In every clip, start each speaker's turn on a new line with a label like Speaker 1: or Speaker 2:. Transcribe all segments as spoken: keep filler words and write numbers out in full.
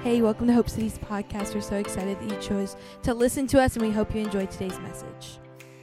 Speaker 1: Hey, welcome to Hope City's podcast. We're so excited that you chose to listen to us, and we hope you enjoyed today's message.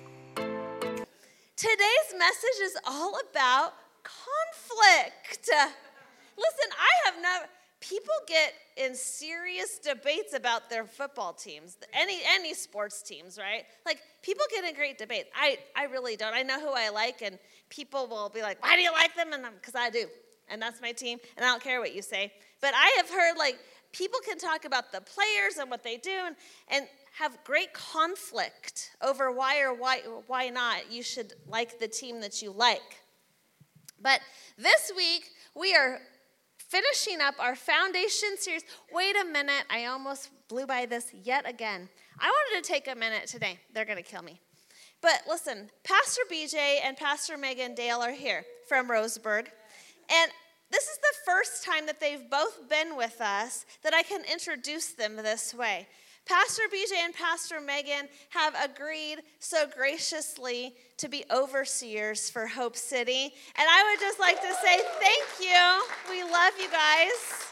Speaker 2: Today's message is all about conflict. Listen, I have never, people get in serious debates about their football teams, any any sports teams, right? Like, people get in great debates. I, I really don't. I know who I like, and people will be like, why do you like them? And because I do, and that's my team, and I don't care what you say. But I have heard, like, people can talk about the players and what they do and, and have great conflict over why or why why not you should like the team that you like. But this week, we are finishing up our foundation series. Wait a minute, I almost blew by this yet again. I wanted to take a minute today. They're going to kill me. But listen, Pastor B J and Pastor Megan Dale are here from Roseburg. And this is the first time that they've both been with us that I can introduce them this way. Pastor B J and Pastor Megan have agreed so graciously to be overseers for Hope City. And I would just like to say thank you. We love you guys.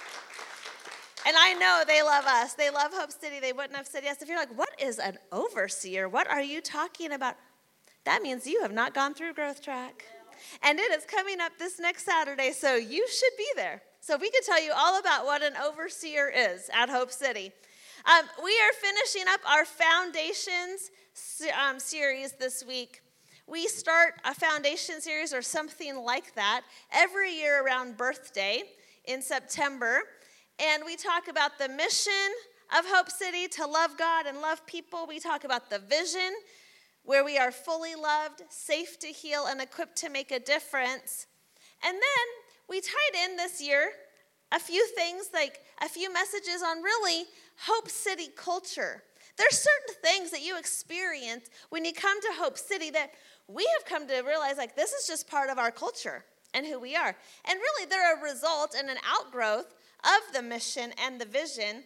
Speaker 2: And I know they love us. They love Hope City. They wouldn't have said yes. If you're like, what is an overseer? What are you talking about? That means you have not gone through Growth Track. And it is coming up this next Saturday, so you should be there. So we can tell you all about what an overseer is at Hope City. Um, we are finishing up our Foundations um, series this week. We start a Foundation series or something like that every year around birthday in September. And we talk about the mission of Hope City to love God and love people. We talk about the vision, where we are fully loved, safe to heal, and equipped to make a difference. And then we tied in this year a few things, like a few messages on really Hope City culture. There's certain things that you experience when you come to Hope City that we have come to realize, like, this is just part of our culture and who we are. And really, they're a result and an outgrowth of the mission and the vision.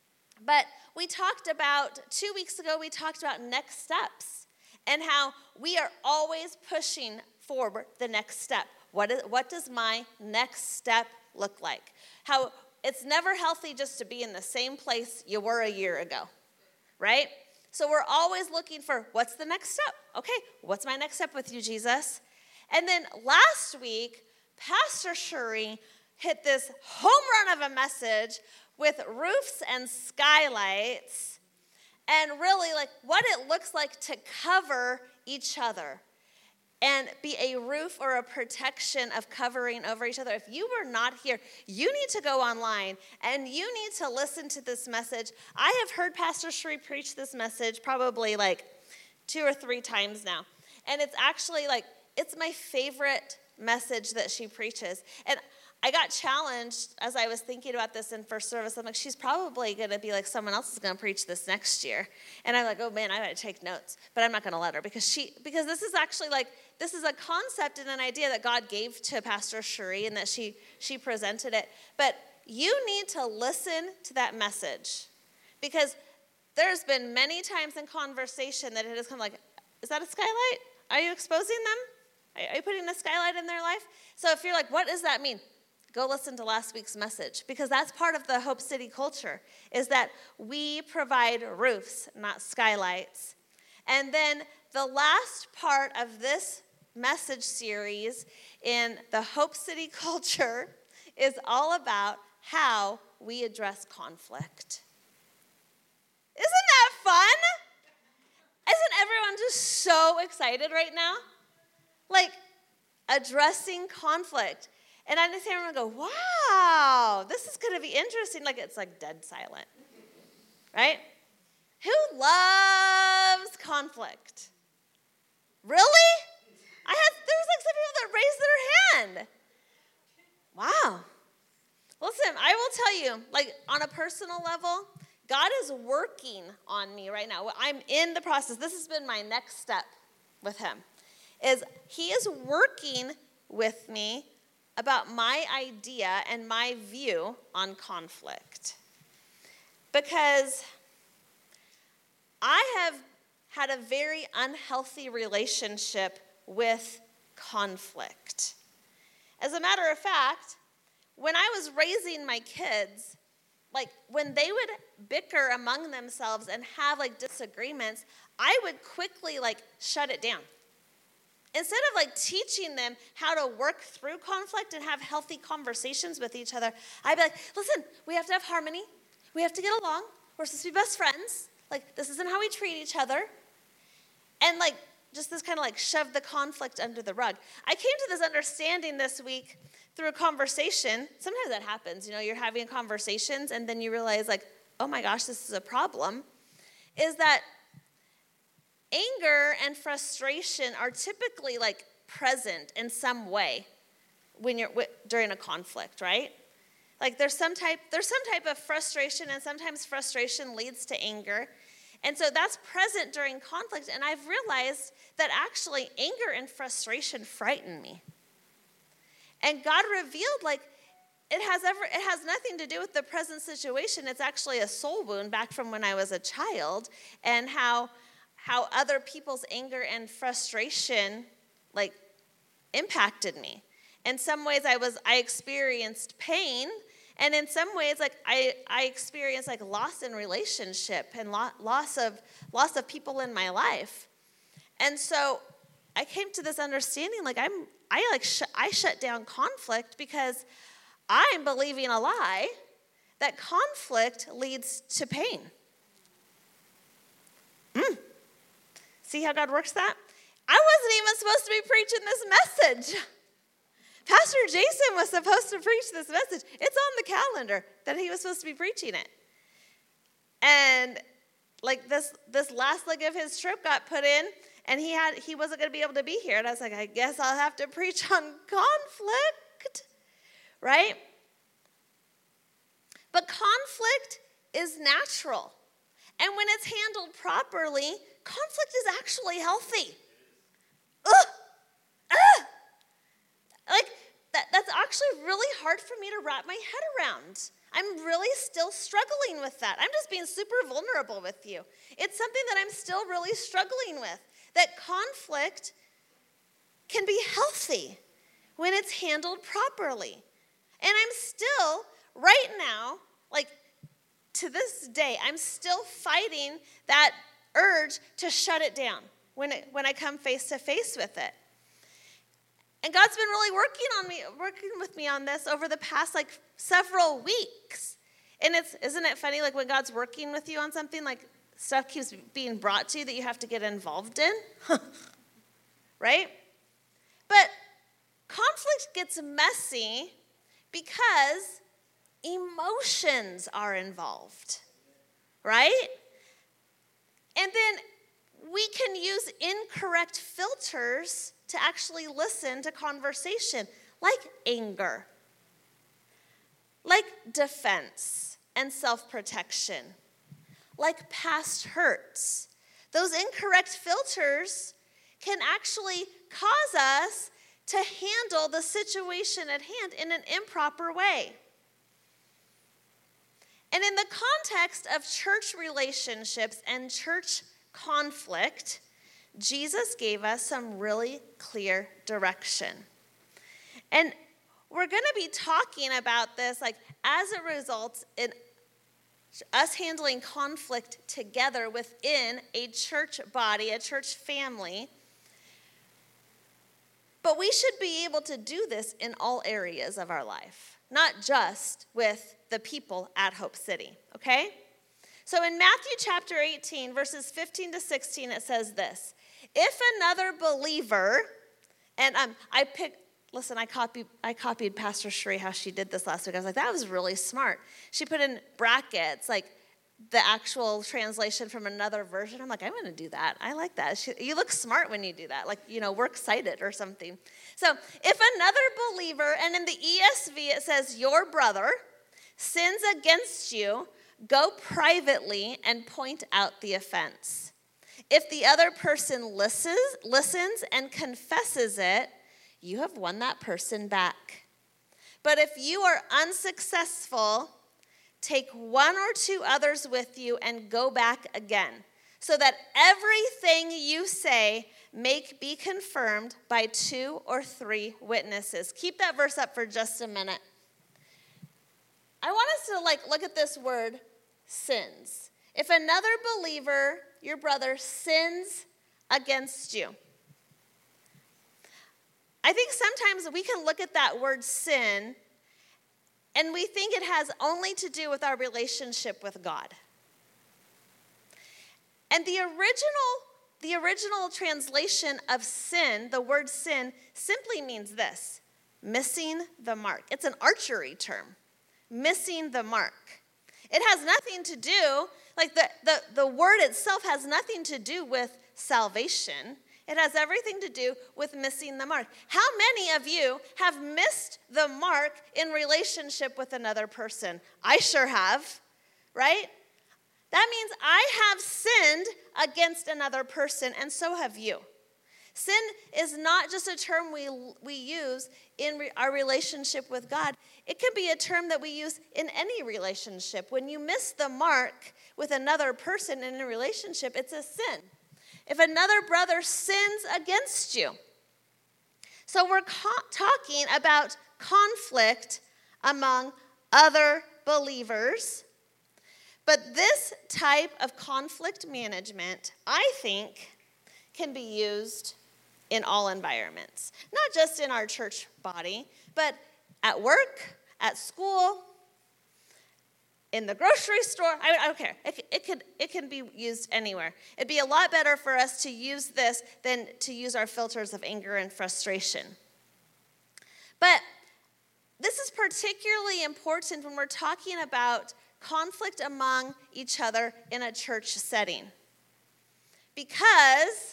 Speaker 2: But we talked about, two weeks ago, we talked about next steps. And how we are always pushing forward the next step. What is, what does my next step look like? How it's never healthy just to be in the same place you were a year ago, right? So we're always looking for, what's the next step? Okay, what's my next step with you, Jesus? And then last week, Pastor Shuri hit this home run of a message with roofs and skylights. And really, like, what it looks like to cover each other and be a roof or a protection of covering over each other. If you were not here, you need to go online and you need to listen to this message. I have heard Pastor Sheree preach this message probably like two or three times now. And it's actually like, it's my favorite message that she preaches. And I got challenged as I was thinking about this in first service. I'm like, she's probably going to be like, someone else is going to preach this next year. And I'm like, oh man, I got to take notes. But I'm not going to let her because she, because this is actually like, this is a concept and an idea that God gave to Pastor Shuri and that she, she presented it. But you need to listen to that message because there's been many times in conversation that it has come like, is that a skylight? Are you exposing them? Are you putting a skylight in their life? So if you're like, what does that mean? Go listen to last week's message because that's part of the Hope City culture is that we provide roofs, not skylights. And then the last part of this message series in the Hope City culture is all about how we address conflict. Isn't that fun? Isn't everyone just so excited right now? Like addressing conflict. And I just hear everyone go, wow, this is going to be interesting. Like, it's like dead silent, right? Who loves conflict? Really? I had, there was like some people that raised their hand. Wow. Listen, I will tell you, like on a personal level, God is working on me right now. I'm in the process. This has been my next step with him, is he is working with me about my idea and my view on conflict. Because I have had a very unhealthy relationship with conflict. As a matter of fact, when I was raising my kids, like when they would bicker among themselves and have like disagreements, I would quickly like shut it down. Instead of like teaching them how to work through conflict and have healthy conversations with each other, I'd be like, listen, we have to have harmony. We have to get along. We're supposed to be best friends. Like, this isn't how we treat each other. And like, just this kind of like shove the conflict under the rug. I came to this understanding this week through a conversation. Sometimes that happens. You know, you're having conversations and then you realize like, oh my gosh, this is a problem. Is that anger and frustration are typically like present in some way when you're during a conflict, right? Like there's some type there's some type of frustration, and sometimes frustration leads to anger. And so that's present during conflict, and I've realized that actually anger and frustration frighten me. And God revealed like it has ever it has nothing to do with the present situation. It's actually a soul wound back from when I was a child, and how how other people's anger and frustration like impacted me. In some ways I was I experienced pain, and in some ways like I, I experienced like loss in relationship and lo- loss of loss of people in my life. And so I came to this understanding like I'm I like sh- I shut down conflict because I'm believing a lie that conflict leads to pain. Mm. See how God works that? I wasn't even supposed to be preaching this message. Pastor Jason was supposed to preach this message. It's on the calendar that he was supposed to be preaching it. And like this this last leg of his trip got put in, and he had he wasn't going to be able to be here. And I was like, I guess I'll have to preach on conflict, right? But conflict is natural. And when it's handled properly, conflict is actually healthy. Ugh! Ugh! Like, that, that's actually really hard for me to wrap my head around. I'm really still struggling with that. I'm just being super vulnerable with you. It's something that I'm still really struggling with. That conflict can be healthy when it's handled properly. And I'm still, right now, like, to this day, I'm still fighting that urge to shut it down when it, when I come face to face with it. And God's been really working on me, working with me on this over the past like several weeks. And it's isn't it funny, like when God's working with you on something, like stuff keeps being brought to you that you have to get involved in, right? But conflict gets messy because emotions are involved, right? And then we can use incorrect filters to actually listen to conversation, like anger, like defense and self-protection, like past hurts. Those incorrect filters can actually cause us to handle the situation at hand in an improper way. And in the context of church relationships and church conflict, Jesus gave us some really clear direction. And we're going to be talking about this like as a result in us handling conflict together within a church body, a church family. But we should be able to do this in all areas of our life, not just with the people at Hope City, okay? So in Matthew chapter eighteen, verses fifteen to sixteen, it says this: if another believer, and um, I picked, listen, I copied, I copied Pastor Sheree how she did this last week. I was like, that was really smart. She put in brackets, like the actual translation from another version. I'm like, I'm going to do that. I like that. She, you look smart when you do that. Like, you know, we're excited or something. So if another believer, and in the E S V it says, your brother sins against you, go privately and point out the offense. If the other person listens, listens and confesses it, you have won that person back. But if you are unsuccessful, take one or two others with you and go back again, so that everything you say may be confirmed by two or three witnesses. Keep that verse up for just a minute. I want us to like look at this word, sins. If another believer, your brother, sins against you, I think sometimes we can look at that word sin and we think it has only to do with our relationship with God. And the original, the original translation of sin, the word sin, simply means this: missing the mark. It's an archery term, missing the mark. It has nothing to do, like the, the, the word itself has nothing to do with salvation. It has everything to do with missing the mark. How many of you have missed the mark in relationship with another person? I sure have, right? That means I have sinned against another person, and so have you. Sin is not just a term we we use in re, our relationship with God. It can be a term that we use in any relationship. When you miss the mark with another person in a relationship, it's a sin. If another brother sins against you. So we're co- talking about conflict among other believers. But this type of conflict management, I think, can be used in all environments. Not just in our church body, but at work, at school, in the grocery store. I, I don't care. It, it, could, it can be used anywhere. It'd be a lot better for us to use this than to use our filters of anger and frustration. But this is particularly important when we're talking about conflict among each other in a church setting. Because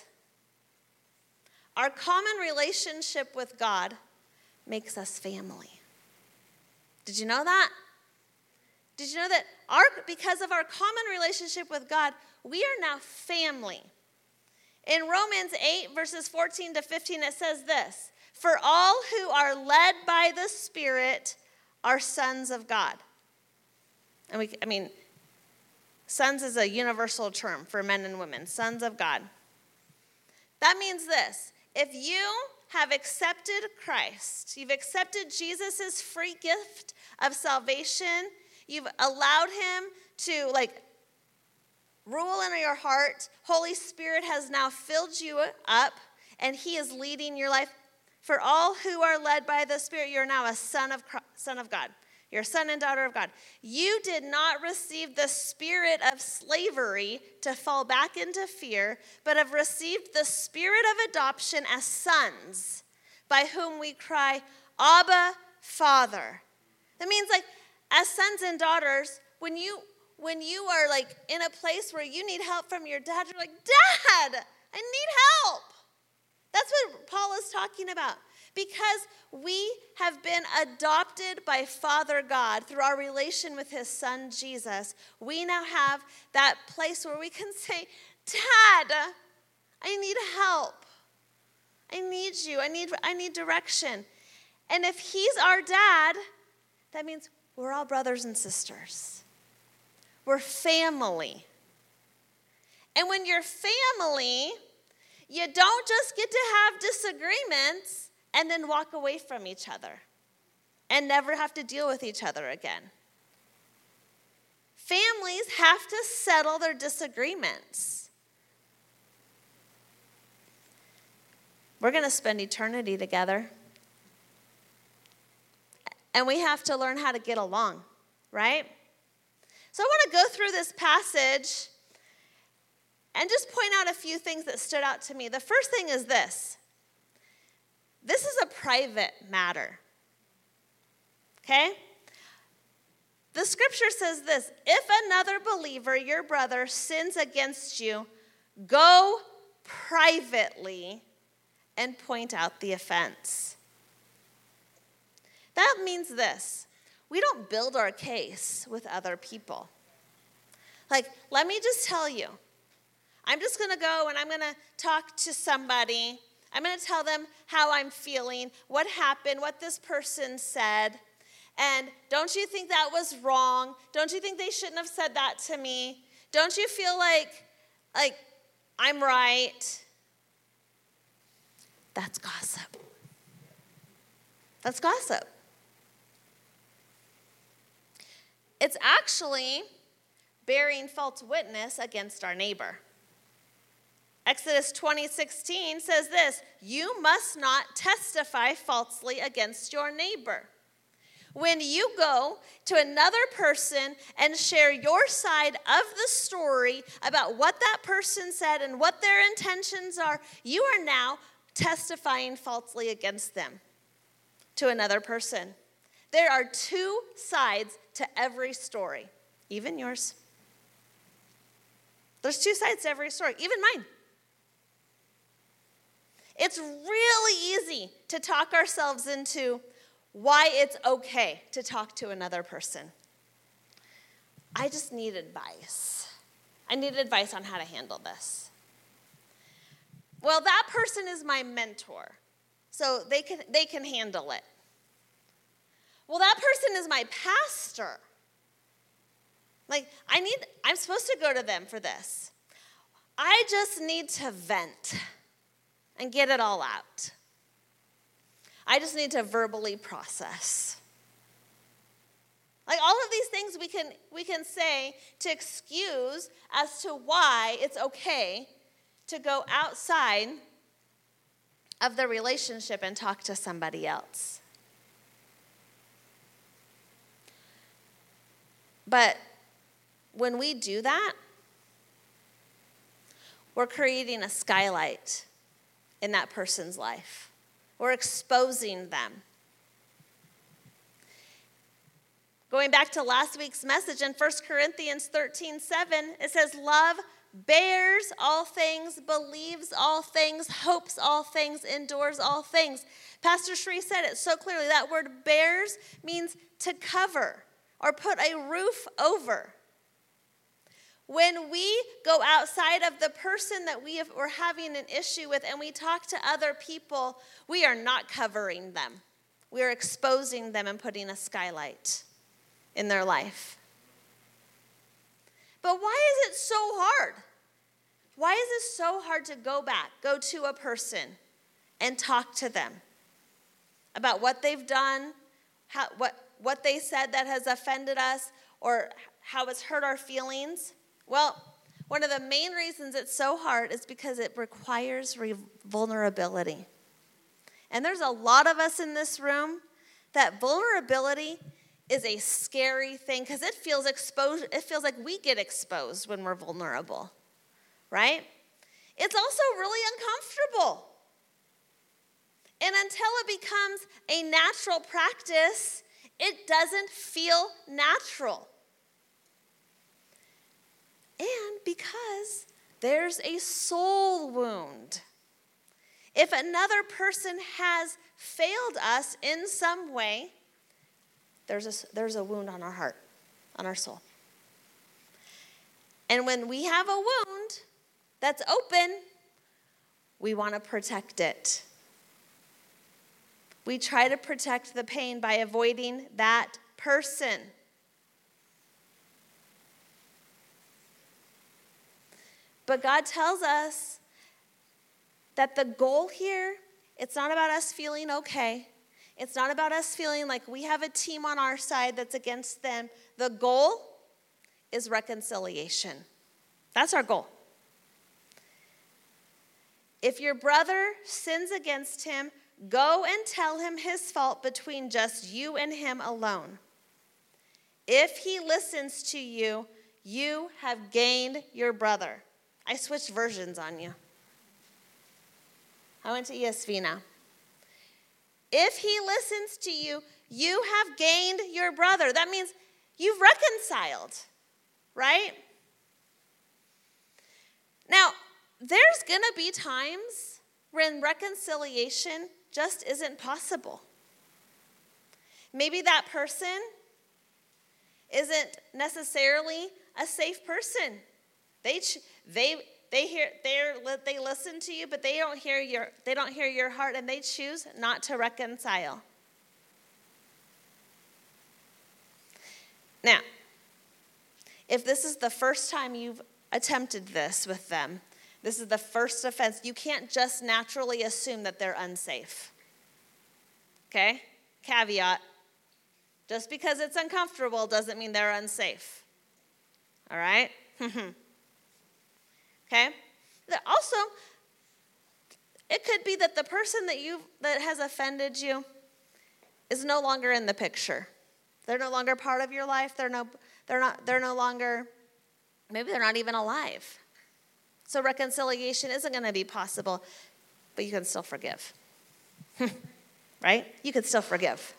Speaker 2: our common relationship with God makes us family. Did you know that? Did you know that our because of our common relationship with God, we are now family? In Romans eight, verses fourteen to fifteen, it says this: "For all who are led by the Spirit are sons of God." And we, I mean, sons is a universal term for men and women, sons of God. That means this: if you have accepted Christ, you've accepted Jesus' free gift of salvation, you've allowed him to like rule in your heart, Holy Spirit has now filled you up, and he is leading your life. For all who are led by the Spirit, you're now a son of son of God. You're a son and daughter of God. You did not receive the spirit of slavery to fall back into fear, but have received the spirit of adoption as sons, by whom we cry, Abba, Father. That means like, as sons and daughters, when you when you are like in a place where you need help from your dad, you're like, Dad, I need help. That's what Paul is talking about. Because we have been adopted by Father God through our relation with his son, Jesus, we now have that place where we can say, Dad, I need help. I need you. I need, I need direction. And if he's our dad, that means we're all brothers and sisters. We're family. And when you're family, you don't just get to have disagreements and then walk away from each other and never have to deal with each other again. Families have to settle their disagreements. We're going to spend eternity together. And we have to learn how to get along, right? So I want to go through this passage and just point out a few things that stood out to me. The first thing is this. This is a private matter, okay? The scripture says this: if another believer, your brother, sins against you, go privately and point out the offense. That means this: we don't build our case with other people. Like, let me just tell you, I'm just going to go and I'm going to talk to somebody. I'm going to tell them how I'm feeling, what happened, what this person said. And don't you think that was wrong? Don't you think they shouldn't have said that to me? Don't you feel like, like I'm right? That's gossip. That's gossip. It's actually bearing false witness against our neighbor. Exodus twenty sixteen says this, you must not testify falsely against your neighbor. When you go to another person and share your side of the story about what that person said and what their intentions are, you are now testifying falsely against them to another person. There are two sides to every story, even yours. There's two sides to every story, even mine. It's really easy to talk ourselves into why it's okay to talk to another person. I just need advice. I need advice on how to handle this. Well, that person is my mentor, so they can they can handle it. Well, that person is my pastor. Like, I need, I'm supposed to go to them for this. I just need to vent and get it all out. I just need to verbally process. Like all of these things we can we can say to excuse as to why it's okay to go outside of the relationship and talk to somebody else. But when we do that, we're creating a skylight in that person's life. We're exposing them. Going back to last week's message in First Corinthians thirteen seven, it says, love bears all things, believes all things, hopes all things, endures all things. Pastor Shree said it so clearly. That word bears means to cover or put a roof over. When we go outside of the person that we have, we're having an issue with and we talk to other people, we are not covering them. We are exposing them and putting a skylight in their life. But why is it so hard? Why is it so hard to go back, go to a person and talk to them about what they've done, how, what, what they said that has offended us, or how it's hurt our feelings? Well, one of the main reasons it's so hard is because it requires re- vulnerability. And there's a lot of us in this room that vulnerability is a scary thing because it feels exposed. It feels like we get exposed when we're vulnerable, right? It's also really uncomfortable. And until it becomes a natural practice, it doesn't feel natural. And because there's a soul wound. If another person has failed us in some way, there's a, there's a wound on our heart, on our soul. And when we have a wound that's open, we want to protect it. We try to protect the pain by avoiding that person. But God tells us that the goal here, it's not about us feeling okay. It's not about us feeling like we have a team on our side that's against them. The goal is reconciliation. That's our goal. If your brother sins against him, go and tell him his fault between just you and him alone. If he listens to you, you have gained your brother. I switched versions on you. I went to E S V now. If he listens to you, you have gained your brother. That means you've reconciled, right? Now, there's going to be times when reconciliation just isn't possible. Maybe that person isn't necessarily a safe person. They they they hear they they listen to you, but they don't hear your they don't hear your heart, and they choose not to reconcile. Now, if this is the first time you've attempted this with them, this is the first offense, you can't just naturally assume that they're unsafe. Okay? Caveat. Just because it's uncomfortable doesn't mean they're unsafe. All right? Okay? Also, it could be that the person that you that has offended you is no longer in the picture. They're no longer part of your life. They're no they're not they're no longer, maybe they're not even alive. So reconciliation isn't going to be possible, but you can still forgive. Right? You can still forgive.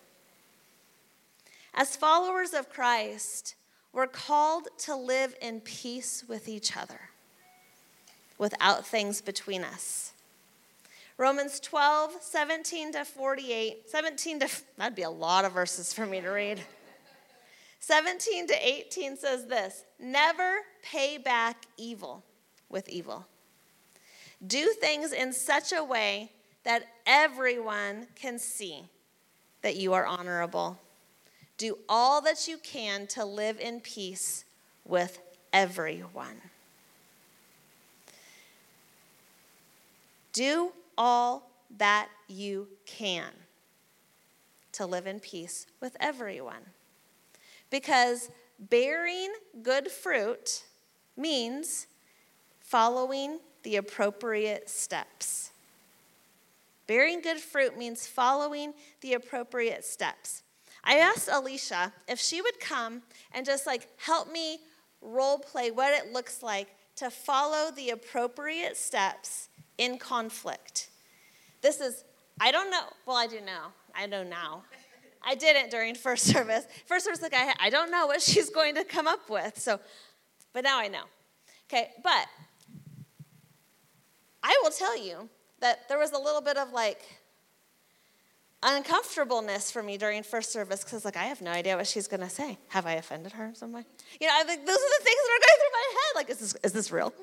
Speaker 2: As followers of Christ, we're called to live in peace with each other, without things between us. Romans twelve, seventeen to forty-eight, seventeen to, that'd be a lot of verses for me to read. seventeen to eighteen says this: never pay back evil with evil. Do things in such a way that everyone can see that you are honorable. Do all that you can to live in peace with everyone. Do all that you can to live in peace with everyone. Because bearing good fruit means following the appropriate steps. Bearing good fruit means following the appropriate steps. I asked Alicia if she would come and just like help me role play what it looks like to follow the appropriate steps in conflict. This is, I don't know, well I do know, I know now. I didn't during first service. First service, like I, I don't know what she's going to come up with, so, but now I know. Okay, but I will tell you that there was a little bit of like uncomfortableness for me during first service because like I have no idea what she's going to say. Have I offended her in some way? You know, I think those are the things that are going through my head. Like, is this is this real?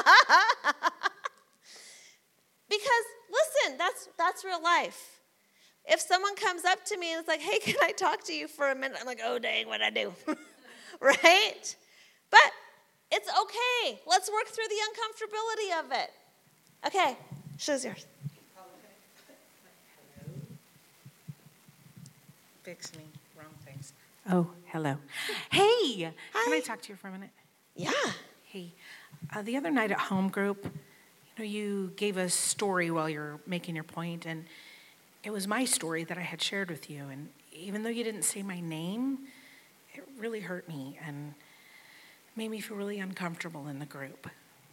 Speaker 2: Because listen, that's that's real life. If someone comes up to me and is like, "Hey, can I talk to you for a minute?" I'm like, "Oh dang, what'd I do?" Right? But it's okay. Let's work through the uncomfortability of it. Okay, show's yours.
Speaker 3: Fix me. Wrong things. Oh, hello. Hey,
Speaker 2: Hi.
Speaker 3: Can I talk to you for a minute?
Speaker 2: Yeah.
Speaker 3: Hey, uh, the other night at home group, you know, you gave a story while you're making your point, and it was my story that I had shared with you. And even though you didn't say my name, it really hurt me and made me feel really uncomfortable in the group.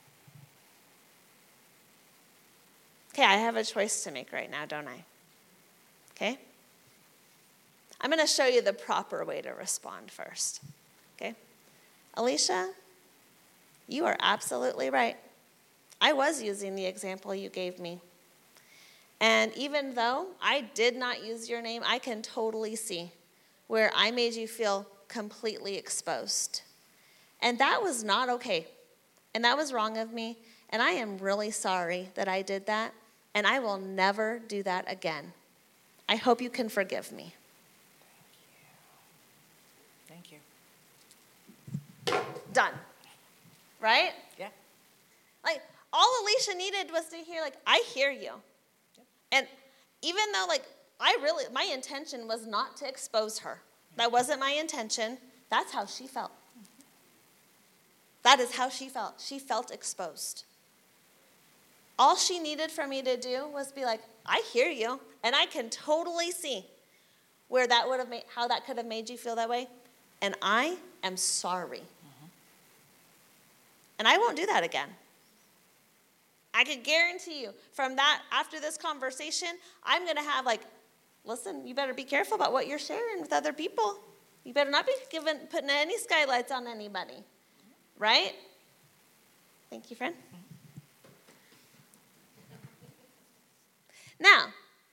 Speaker 2: Okay, I have a choice to make right now, don't I? Okay? I'm going to show you the proper way to respond first. Okay? Alicia, you are absolutely right. I was using the example you gave me. And even though I did not use your name, I can totally see where I made you feel completely exposed. And that was not okay. And that was wrong of me. And I am really sorry that I did that. And I will never do that again. I hope you can forgive me.
Speaker 3: Thank you.
Speaker 2: Done. Right?
Speaker 3: Yeah.
Speaker 2: Like, all Alicia needed was to hear, like, I hear you. Yep. And even though, like, I really, my intention was not to expose her. That wasn't my intention. That's how she felt. Mm-hmm. That is how she felt. She felt exposed. All she needed for me to do was be like, I hear you, and I can totally see where that would have made, how that could have made you feel that way, and I am sorry. Mm-hmm. And I won't do that again. I can guarantee you, from that, after this conversation, I'm going to have like, listen, you better be careful about what you're sharing with other people. You better not be giving, putting any skylights on anybody, right? Thank you, friend. Now,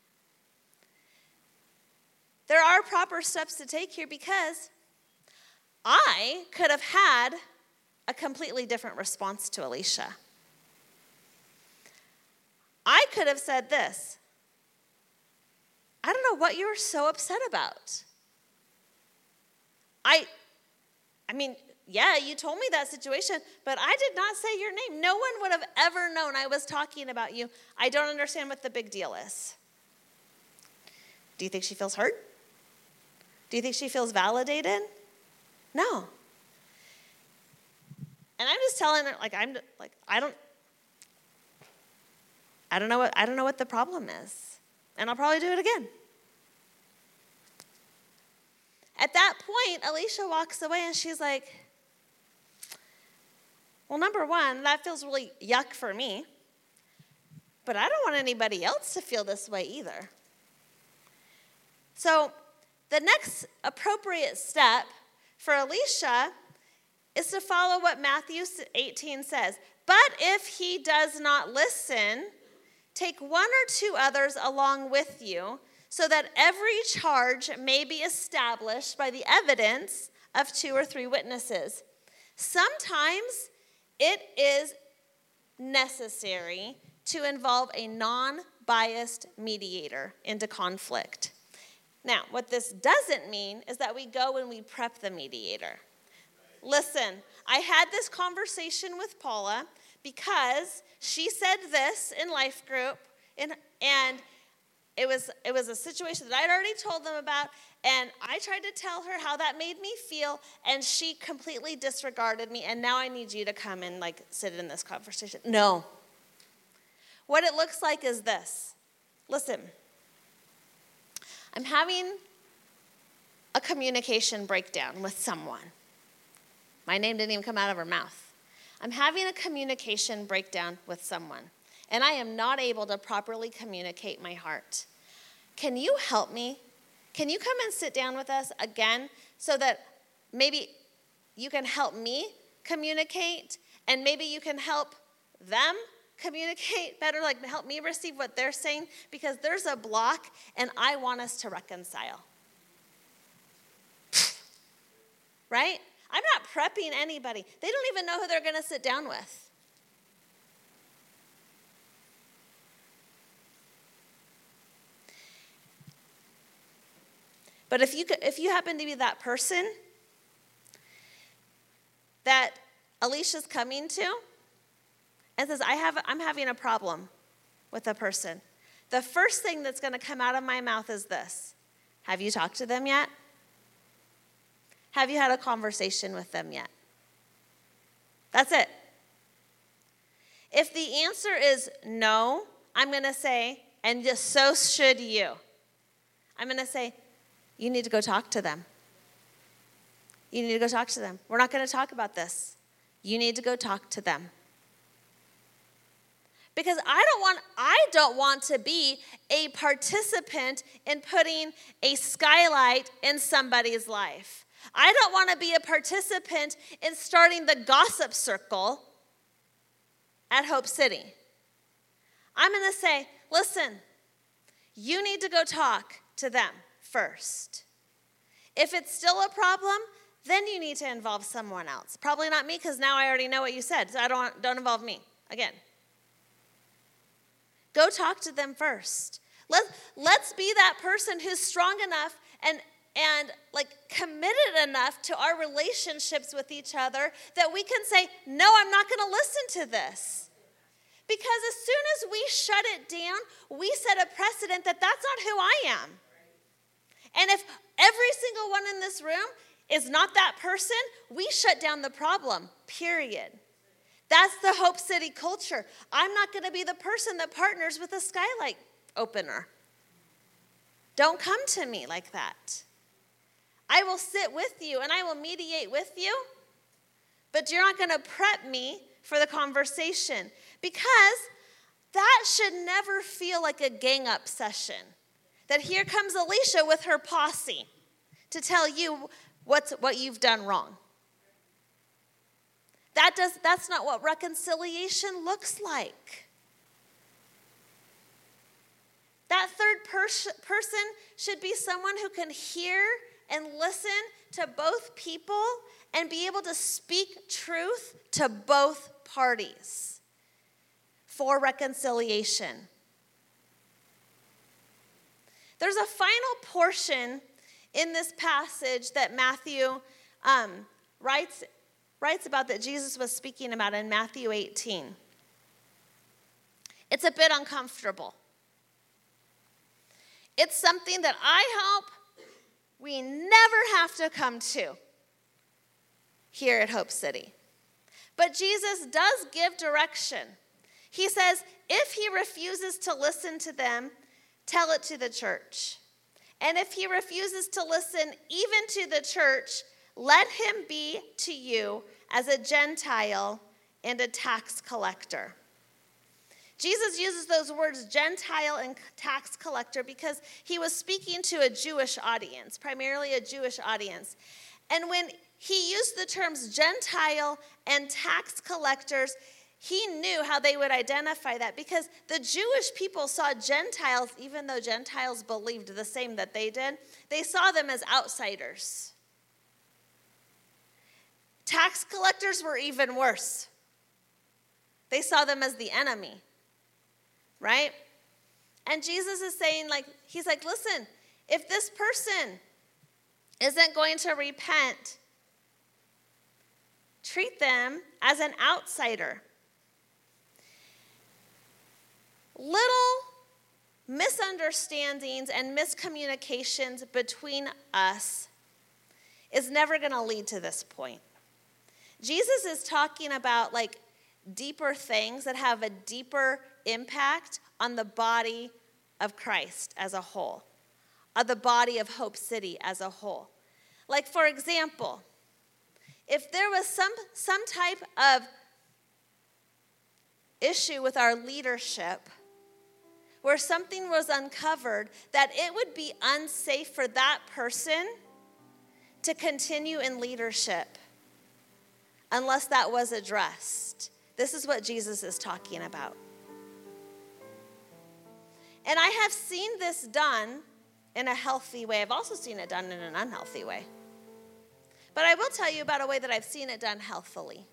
Speaker 2: there are proper steps to take here because I could have had a completely different response to Alicia. I could have said this: I don't know what you were so upset about. I, I mean, yeah, you told me that situation, but I did not say your name. No one would have ever known I was talking about you. I don't understand what the big deal is. Do you think she feels hurt? Do you think she feels validated? No. And I'm just telling her, like, I'm like, I don't, I don't know what, I don't know what the problem is. And I'll probably do it again. At that point, Alicia walks away and she's like, well, number one, that feels really yuck for me. But I don't want anybody else to feel this way either. So the next appropriate step for Alicia is to follow what Matthew eighteen says. But if he does not listen, take one or two others along with you, so that every charge may be established by the evidence of two or three witnesses. Sometimes it is necessary to involve a non-biased mediator into conflict. Now, what this doesn't mean is that we go and we prep the mediator. Listen, I had this conversation with Paula because she said this in life group, and, and it was it was a situation that I'd already told them about, and I tried to tell her how that made me feel, and she completely disregarded me, and now I need you to come and like sit in this conversation. No. What it looks like is this. Listen, I'm having a communication breakdown with someone. My name didn't even come out of her mouth. I'm having a communication breakdown with someone, and I am not able to properly communicate my heart. Can you help me? Can you come and sit down with us again so that maybe you can help me communicate, and maybe you can help them communicate better, like help me receive what they're saying, because there's a block, and I want us to reconcile. Right? I'm not prepping anybody. They don't even know who they're going to sit down with. But if you if you happen to be that person that Alicia's coming to and says, I have I'm having a problem with a person, the first thing that's going to come out of my mouth is this: have you talked to them yet? Have you had a conversation with them yet? That's it. If the answer is no, I'm going to say, and just so should you. I'm going to say, you need to go talk to them. You need to go talk to them. We're not going to talk about this. You need to go talk to them. Because I don't want I don't want to be a participant in putting a skylight in somebody's life. I don't want to be a participant in starting the gossip circle at Hope City. I'm going to say, listen, you need to go talk to them first. If it's still a problem, then you need to involve someone else. Probably not me, because now I already know what you said, so I don't, don't involve me again. Go talk to them first. Let, let's be that person who's strong enough and and like committed enough to our relationships with each other that we can say, no, I'm not going to listen to this. Because as soon as we shut it down, we set a precedent that that's not who I am. And if every single one in this room is not that person, we shut down the problem, period. That's the Hope City culture. I'm not going to be the person that partners with a skylight opener. Don't come to me like that. I will sit with you and I will mediate with you, but you're not going to prep me for the conversation, because that should never feel like a gang up session. That here comes Alicia with her posse to tell you what's, what you've done wrong. That does, that's not what reconciliation looks like. That third pers- person should be someone who can hear and listen to both people and be able to speak truth to both parties for reconciliation. There's a final portion in this passage that Matthew um, writes, writes about that Jesus was speaking about in Matthew eighteen. It's a bit uncomfortable. It's something that I hope we never have to come to here at Hope City. But Jesus does give direction. He says, if he refuses to listen to them, tell it to the church. And if he refuses to listen even to the church, let him be to you as a Gentile and a tax collector. Jesus uses those words, Gentile and tax collector, because he was speaking to a Jewish audience, primarily a Jewish audience. And when he used the terms Gentile and tax collectors, he knew how they would identify that, because the Jewish people saw Gentiles, even though Gentiles believed the same that they did, they saw them as outsiders. Tax collectors were even worse. They saw them as the enemy, right? And Jesus is saying, like, he's like, listen, if this person isn't going to repent, treat them as an outsider. Little misunderstandings and miscommunications between us is never going to lead to this point. Jesus is talking about like deeper things that have a deeper impact on the body of Christ as a whole, on the body of Hope City as a whole. Like, for example, if there was some, some type of issue with our leadership where something was uncovered, that it would be unsafe for that person to continue in leadership unless that was addressed. This is what Jesus is talking about. And I have seen this done in a healthy way. I've also seen it done in an unhealthy way. But I will tell you about a way that I've seen it done healthily.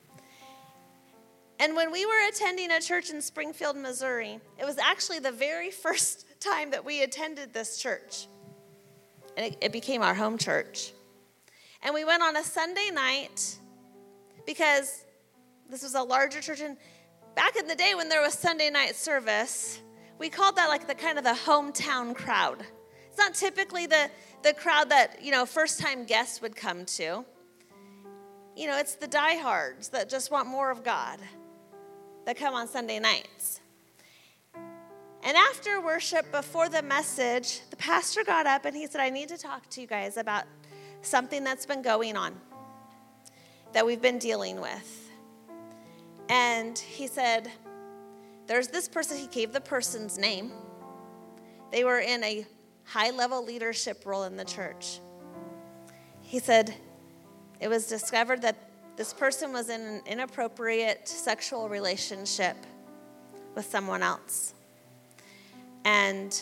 Speaker 2: And when we were attending a church in Springfield, Missouri, it was actually the very first time that we attended this church. And it, it became our home church. And we went on a Sunday night because this was a larger church. And back in the day when there was Sunday night service, we called that like the kind of the hometown crowd. It's not typically the, the crowd that, you know, first-time guests would come to. You know, it's the diehards that just want more of God that come on Sunday nights. And after worship, before the message, the pastor got up and he said, I need to talk to you guys about something that's been going on, that we've been dealing with. And he said, there's this person, he gave the person's name. They were in a high-level leadership role in the church. He said, it was discovered that this person was in an inappropriate sexual relationship with someone else. And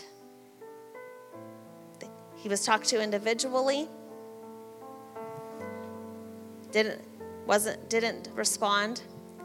Speaker 2: he was talked to individually, didn't, wasn't, didn't respond.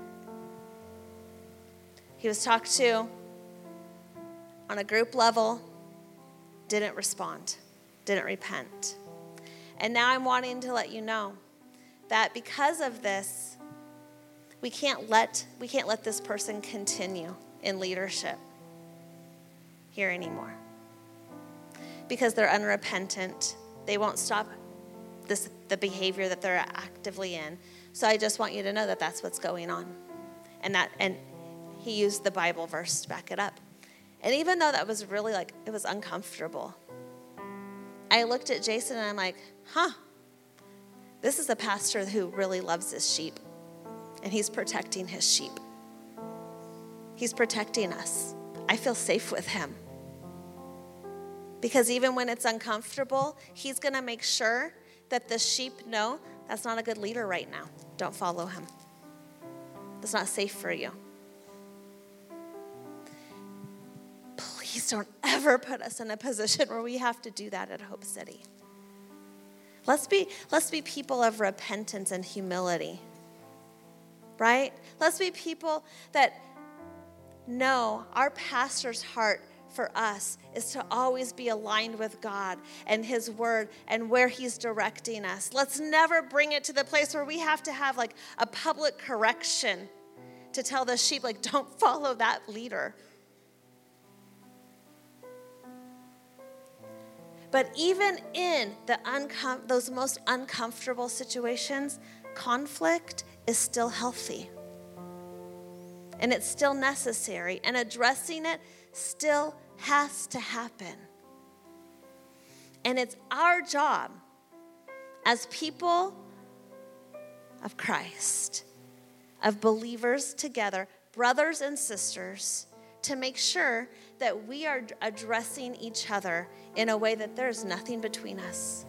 Speaker 2: He was talked to on a group level, didn't respond, didn't repent. And now I'm wanting to let you know that because of this, we can't let we can't let this person continue in leadership here anymore. Because they're unrepentant. They won't stop this the behavior that they're actively in. So I just want you to know that that's what's going on. And that and he used the Bible verse to back it up. And even though that was really like, it was uncomfortable, I looked at Jason and I'm like, huh, this is a pastor who really loves his sheep. And he's protecting his sheep. He's protecting us. I feel safe with him. Because even when it's uncomfortable, he's going to make sure that the sheep know that's not a good leader right now. Don't follow him. That's not safe for you. Please don't ever put us in a position where we have to do that at Hope City. Let's be, let's be people of repentance and humility, right? Let's be people that know our pastor's heart for us is to always be aligned with God and his word and where he's directing us. Let's never bring it to the place where we have to have like a public correction to tell the sheep, like, don't follow that leader. But even in the uncom- those most uncomfortable situations, conflict is still healthy. And it's still necessary. And addressing it still has to happen. And it's our job as people of Christ, of believers together, brothers and sisters, to make sure that we are addressing each other in a way that there's nothing between us.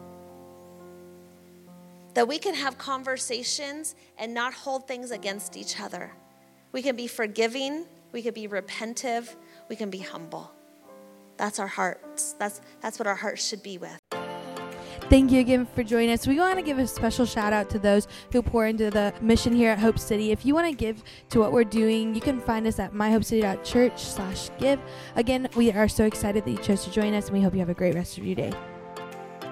Speaker 2: That we can have conversations and not hold things against each other. We can be forgiving, we can be repentive, we can be humble. That's our hearts. That's, that's what our hearts should be with.
Speaker 1: Thank you again for joining us. We want to give a special shout out to those who pour into the mission here at Hope City. If you want to give to what we're doing, you can find us at myhopecity.church slash give. Again, we are so excited that you chose to join us, and we hope you have a great rest of your day.